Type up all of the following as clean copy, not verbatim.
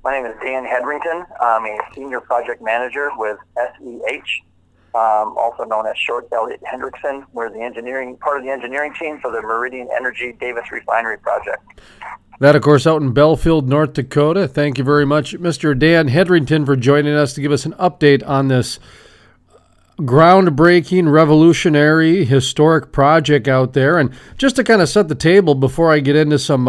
My name is Dan Hedrington. I'm a senior project manager with SEH, also known as Short Elliott Hendrickson. We're part of the engineering team for the Meridian Energy Davis Refinery project. That, of course, out in Belfield, North Dakota. Thank you very much, Mr. Dan Hedrington, for joining us to give us an update on this groundbreaking, revolutionary, historic project out there. And just to kind of set the table before I get into some,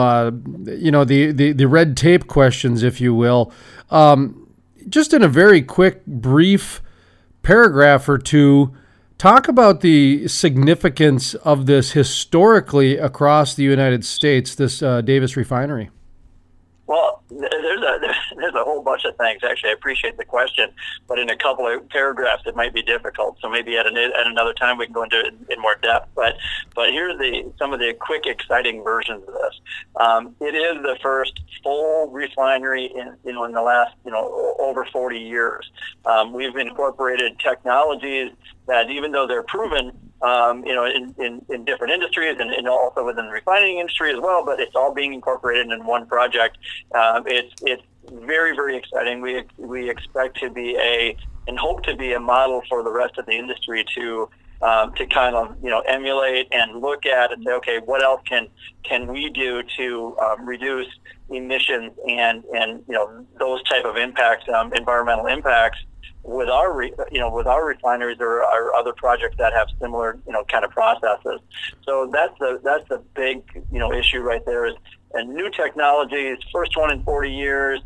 the red tape questions, if you will, just in a very quick, brief paragraph or two, talk about the significance of this historically across the United States, this Davis refinery. Well, there's a whole bunch of things. Actually, I appreciate the question, but in a couple of paragraphs, it might be difficult. So maybe at another time we can go into it in more depth. But here are some of the quick, exciting versions of this. It is the first full refinery in the last over 40 years. We've incorporated technologies that, even though they're proven, in different industries and also within the refining industry as well, but it's all being incorporated in one project. It's very, very exciting. We expect to be and hope to be a model for the rest of the industry to kind of emulate and look at and say, okay, what else can we do to reduce emissions and those type of impacts, environmental impacts, with our refineries or our other projects that have similar kind of processes. So that's the big issue right there is and new technologies. First one in 40 years.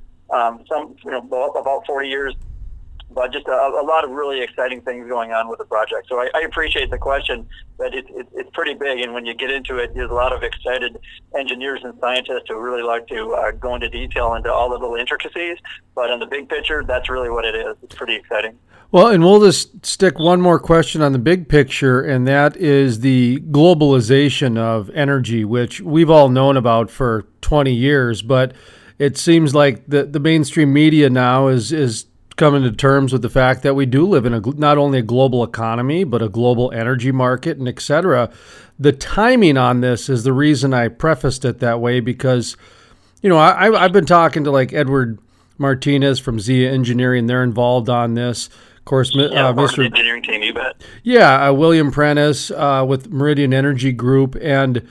About 40 years. But just a lot of really exciting things going on with the project. So I appreciate the question, but it's pretty big. And when you get into it, there's a lot of excited engineers and scientists who really like to go into detail into all the little intricacies. But in the big picture, that's really what it is. It's pretty exciting. Well, and we'll just stick one more question on the big picture, and that is the globalization of energy, which we've all known about for 20 years. But it seems like the mainstream media now is coming to terms with the fact that we do live in not only a global economy, but a global energy market and et cetera. The timing on this is the reason I prefaced it that way because, I've been talking to like Edward Martinez from Zia Engineering. They're involved on this. Of course, Mr. Engineering team, you bet. Yeah, William Prentice with Meridian Energy Group. And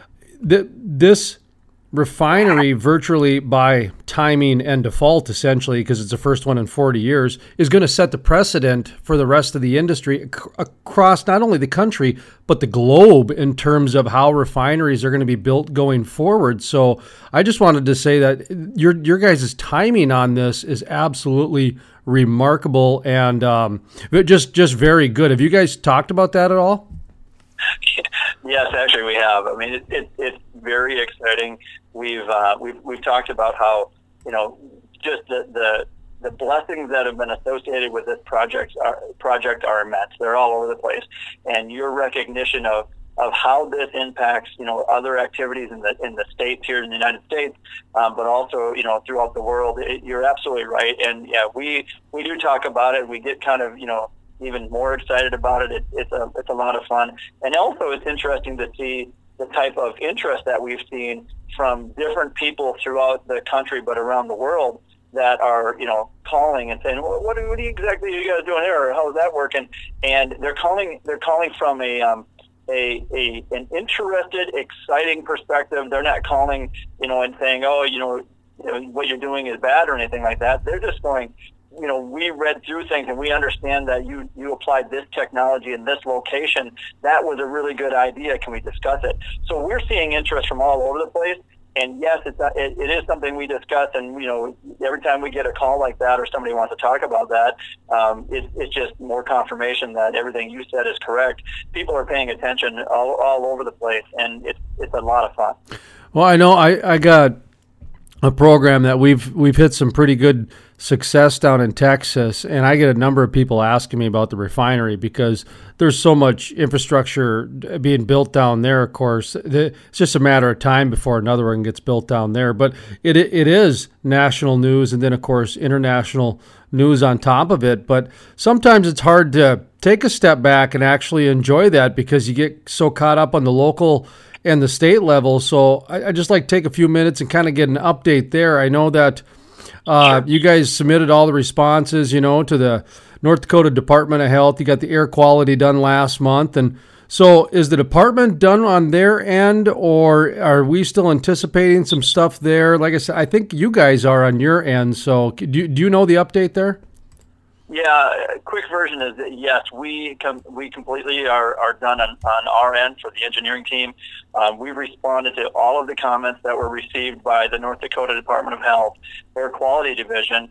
this refinery, virtually by timing and default, essentially, because it's the first one in 40 years, is going to set the precedent for the rest of the industry across not only the country, but the globe in terms of how refineries are going to be built going forward. So I just wanted to say that your guys' timing on this is absolutely remarkable and just very good. Have you guys talked about that at all? Yes, actually we have. I mean, it's very exciting. We've talked about how just the blessings that have been associated with this project are immense. They're all over the place, and your recognition of how this impacts other activities in the states here in the United States, but also throughout the world. You're absolutely right, and yeah, we do talk about it. We get kind of even more excited about it. It's a lot of fun, and also it's interesting to see the type of interest that we've seen from different people throughout the country, but around the world, that are calling and saying, well, what exactly are you guys doing here, or how is that working? And they're calling from an interested, exciting perspective. They're not calling and saying, oh, what you're doing is bad or anything like that. They're just going, we read through things and we understand that you applied this technology in this location. That was a really good idea. Can we discuss it? So we're seeing interest from all over the place. And yes, it is something we discuss. And, every time we get a call like that or somebody wants to talk about that, it's just more confirmation that everything you said is correct. People are paying attention all over the place, and it's a lot of fun. Well, I know I got a program that we've hit some pretty good success down in Texas, and I get a number of people asking me about the refinery because there's so much infrastructure being built down there. Of course, it's just a matter of time before another one gets built down there. But it is national news, and then of course international news on top of it. But sometimes it's hard to take a step back and actually enjoy that because you get so caught up on the local and the state level. So I just like to take a few minutes and kind of get an update there. I know that You guys submitted all the responses, to the North Dakota Department of Health. You got the air quality done last month. And so is the department done on their end, or are we still anticipating some stuff there? Like I said, I think you guys are on your end. So do you know the update there? Yeah, quick version is that yes, we completely are done on our end for the engineering team. We responded to all of the comments that were received by the North Dakota Department of Health, Air Quality Division,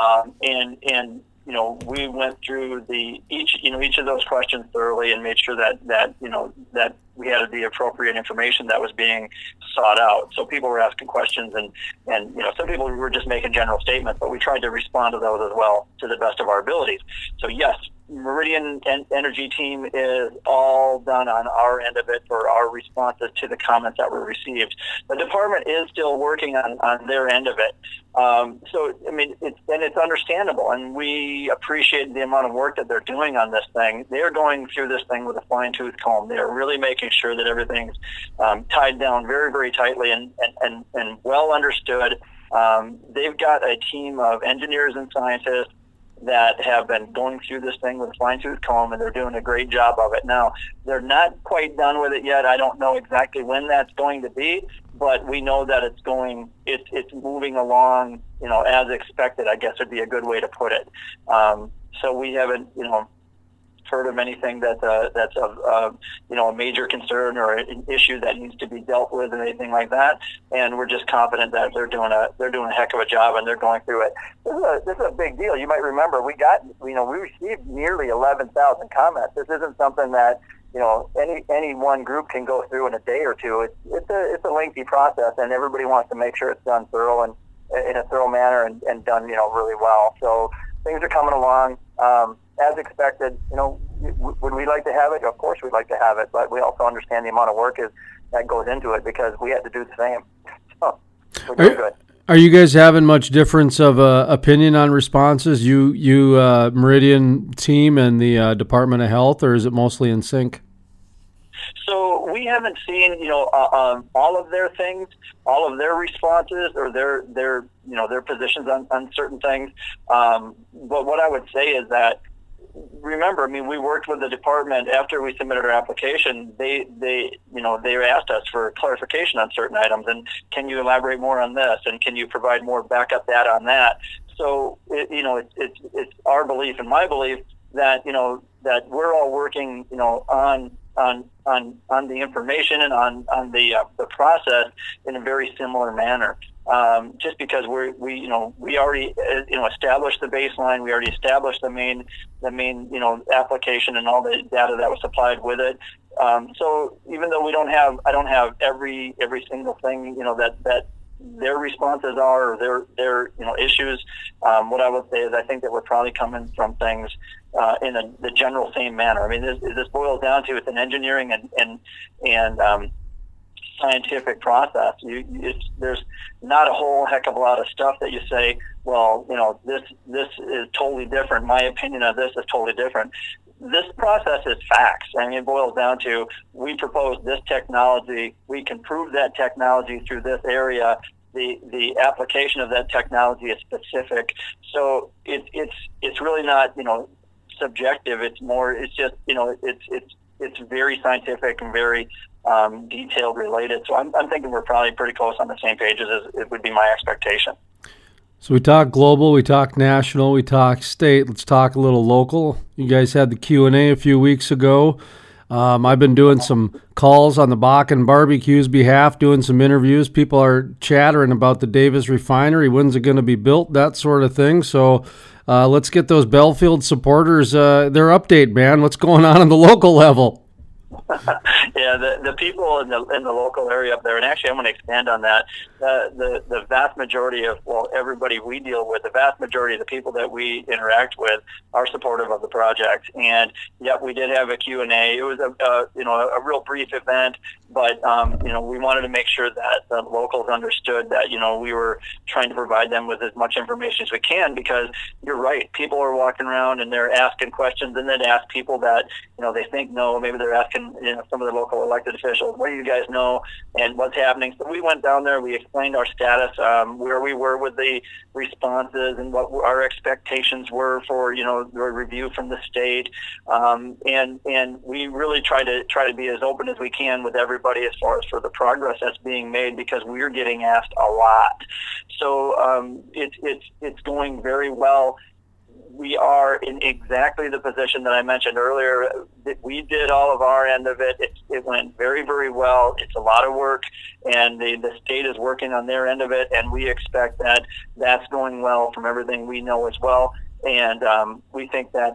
and we went through each of those questions thoroughly and made sure that we had the appropriate information that was being sought out. So people were asking questions, and some people were just making general statements, but we tried to respond to those as well to the best of our abilities. So yes, Meridian Energy team is all done on our end of it for our responses to the comments that were received. The department is still working on their end of it. So, I mean, it's understandable, and we appreciate the amount of work that they're doing on this thing. They're going through this thing with a fine-tooth comb. They're really making sure that everything's tied down very, very tightly and well understood. They've got a team of engineers and scientists that have been going through this thing with a fine-tooth comb, and they're doing a great job of it. Now, they're not quite done with it yet. I don't know exactly when that's going to be, but we know that it's moving along, as expected, I guess would be a good way to put it. So we haven't, heard of anything that's of a major concern or an issue that needs to be dealt with and anything like that. And we're just confident that they're doing a heck of a job, and they're going through it. This is a big deal. You might remember we received nearly 11,000 comments. This isn't something that any one group can go through in a day or two. It's a lengthy process, and everybody wants to make sure it's done thorough and in a thorough manner and done really well. So things are coming along. As expected, would we like to have it? Of course we'd like to have it, but we also understand the amount of work that goes into it because we had to do the same. So we're doing good. Are you guys having much difference of opinion on responses, you Meridian team and the Department of Health, or is it mostly in sync? So we haven't seen, all of their things, all of their responses or their positions on certain things. But what I would say is that, remember, we worked with the department after we submitted our application. They asked us for clarification on certain items, and can you elaborate more on this, and can you provide more backup data on that? So it's our belief and my belief that that we're all working on the information and on the process in a very similar manner. Just because we already established the baseline, we already established the main application and all the data that was supplied with it. So even though I don't have every single thing that their responses are, or their issues. What I would say is I think that we're probably coming from things in the general same manner. This boils down to it's an engineering and scientific process. There's not a whole heck of a lot of stuff that you say, well, this is totally different. My opinion of this is totally different. This process is facts. It boils down to we propose this technology. We can prove that technology through this area. The application of that technology is specific. So it's really not subjective. It's more. It's just it's very scientific and very detailed related. So I'm thinking we're probably pretty close on the same pages as it would be my expectation. So we talk global, we talk national, we talk state. Let's talk a little local. You guys had the Q&A a few weeks ago. I've been doing some calls on the Bakken Barbecue's behalf, doing some interviews. People are chattering about the Davis refinery. When's it going to be built? That sort of thing. So let's get those Belfield supporters their update, man. What's going on the local level? Yeah, the people in the local area up there, and actually I'm going to expand on that. The vast majority of everybody we deal with, the vast majority of the people that we interact with are supportive of the project. And yep, we did have a Q&A. It was a real brief event, but we wanted to make sure that the locals understood that we were trying to provide them with as much information as we can, because you're right, people are walking around and they're asking questions, and then ask people that they think know. Maybe they're asking some of the local elected officials, what do you guys know and what's happening? So we went down there, we explained our status, where we were with the responses and what our expectations were for, the review from the state. And we really try to be as open as we can with everybody as far as for the progress that's being made, because we're getting asked a lot. So it's going very well. We are in exactly the position that I mentioned earlier. We did all of our end of it. It went very, very well. It's a lot of work, and the state is working on their end of it, and we expect that that's going well from everything we know as well. And we think that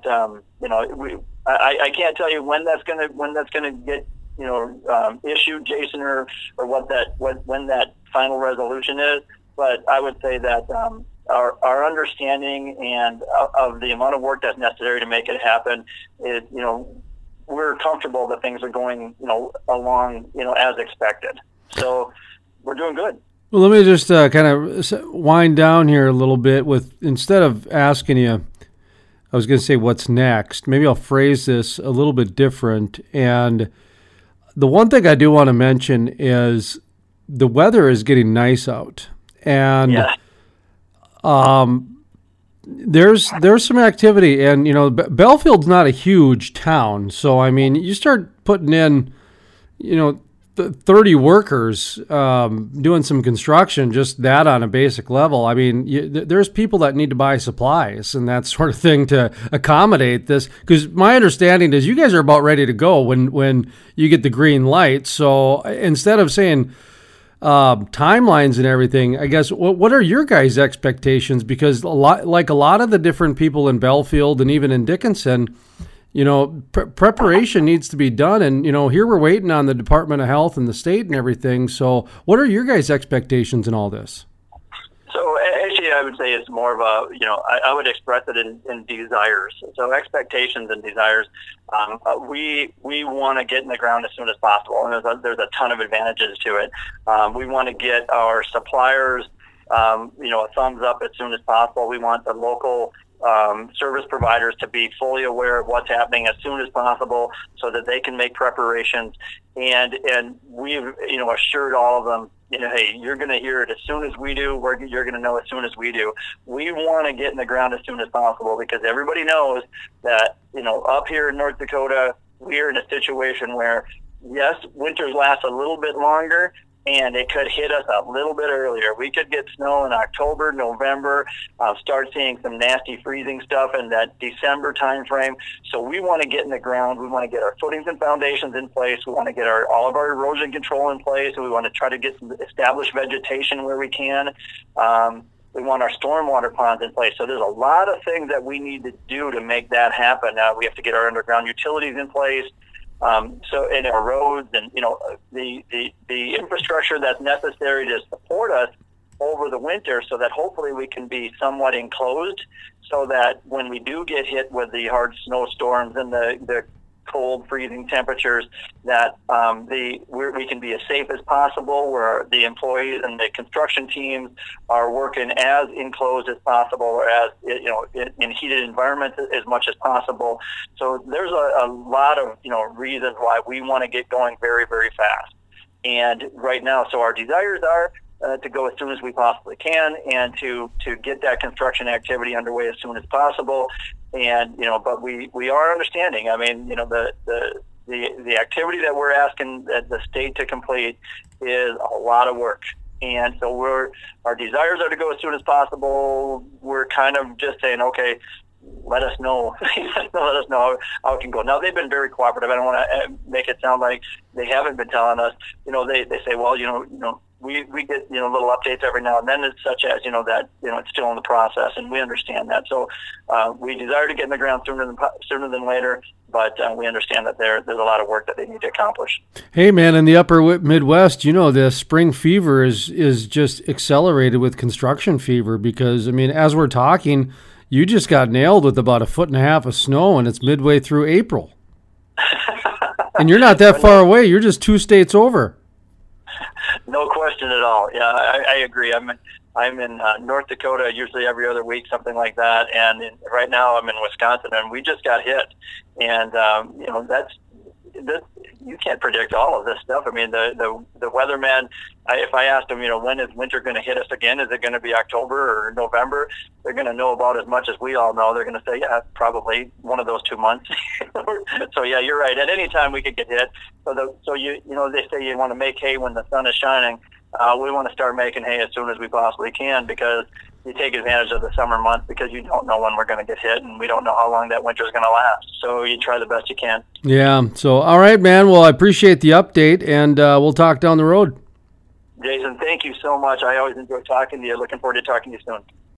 I can't tell you when that's gonna get issued, Jason, or when that final resolution is. But I would say that our understanding and of the amount of work that's necessary to make it happen is, we're comfortable that things are going, along, as expected. So we're doing good. Well, let me just kind of wind down here a little bit with, instead of asking you, I was going to say what's next, maybe I'll phrase this a little bit different. And the one thing I do want to mention is the weather is getting nice out. And yeah. There's some activity, and Bellfield's not a huge town, so I mean, you start putting in 30 workers doing some construction, just that on a basic level. I mean, there's people that need to buy supplies and that sort of thing to accommodate this, because my understanding is you guys are about ready to go when you get the green light. So instead of saying timelines and everything, I guess, what are your guys' expectations? Because a lot of the different people in Belfield and even in Dickinson, preparation needs to be done. And, here we're waiting on the Department of Health and the state and everything. So what are your guys' expectations in all this? So actually, I would say it's more of I would express it in desires. So expectations and desires. We want to get in the ground as soon as possible, and there's a ton of advantages to it. We want to get our suppliers, a thumbs up as soon as possible. We want the local service providers to be fully aware of what's happening as soon as possible, so that they can make preparations. And we've assured all of them, hey, you're going to hear it as soon as we do. You're going to know as soon as we do. We want to get in the ground as soon as possible, because everybody knows that up here in North Dakota, we're in a situation where, yes, winters last a little bit longer, and it could hit us a little bit earlier. We could get snow in October, November, start seeing some nasty freezing stuff in that December time frame. So we want to get in the ground. We want to get our footings and foundations in place. We want to get all of our erosion control in place. We want to try to get some established vegetation where we can. We want our stormwater ponds in place. So there's a lot of things that we need to do to make that happen. We have to get our underground utilities in place. So in our roads and, the infrastructure that's necessary to support us over the winter, so that hopefully we can be somewhat enclosed, so that when we do get hit with the hard snowstorms and the cold freezing temperatures, that we can be as safe as possible, where the employees and the construction teams are working as enclosed as possible, or as in heated environments as much as possible. So there's a lot of reasons why we want to get going very, very fast. And right now, so our desires are to go as soon as we possibly can, and to get that construction activity underway as soon as possible. And but we are understanding. I mean, the activity that we're asking the state to complete is a lot of work, and so our desires are to go as soon as possible. We're kind of just saying, okay, let us know. Let us know how it can go. Now, they've been very cooperative. I don't want to make it sound like they haven't been telling us. They say, well, we get little updates every now and then, such as that it's still in the process, and we understand that. So we desire to get in the ground sooner than later, but we understand that there's a lot of work that they need to accomplish. Hey, man, in the upper Midwest, the spring fever is just accelerated with construction fever, because as we're talking, you just got nailed with about 1.5 feet of snow, and it's midway through April. And you're not that far away. You're just 2 states over. No question at all. Yeah, I agree. I'm in North Dakota usually every other week, something like that. And right now I'm in Wisconsin, and we just got hit. And you can't predict all of this stuff. I mean, the weatherman, if I asked them, when is winter going to hit us again? Is it going to be October or November? They're going to know about as much as we all know. They're going to say, yeah, probably one of those 2 months. So yeah, you're right. At any time we could get hit. So they say you want to make hay when the sun is shining. We want to start making hay as soon as we possibly can, because you take advantage of the summer months, because you don't know when we're going to get hit, and we don't know how long that winter is going to last. So you try the best you can. Yeah. So, all right, man. Well, I appreciate the update, and we'll talk down the road. Jason, thank you so much. I always enjoy talking to you. Looking forward to talking to you soon.